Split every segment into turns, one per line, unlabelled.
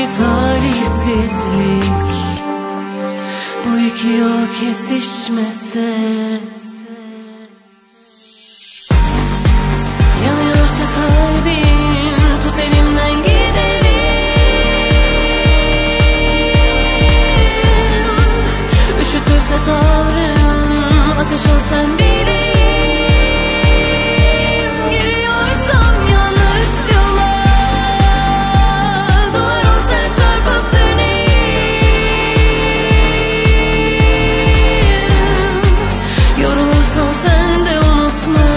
bir talihsizlik, bu iki yol kesişmese. Yanıyorsa kalbim, tut elimden gidelim. Üşütürse tavrım, ateş ol sen bileyim. Giriyorsam yanlış yola, duvar ol sen çarpıp döneyim. Yorulursan sen de unutma,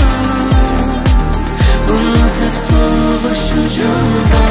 unut hep sol başucumda.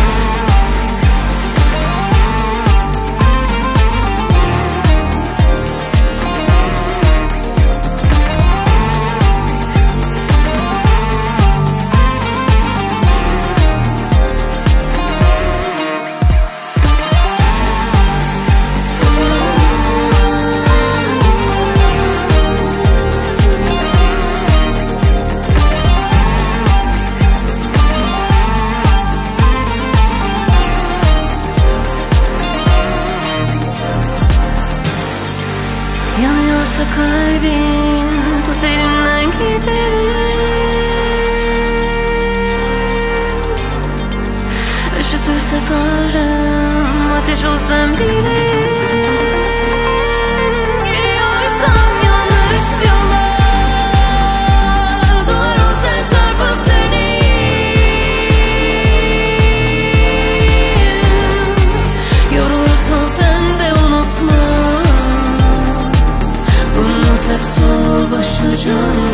Yanıyorsa kalbin, tut elimden gidelim. Üşütürse tavrım, ateş ol sen bileyim. Giriyorsam yanlış yola, duvar ol sen çarpıp döneyim. Yorulursan sen de unutma, hep sol başucumda.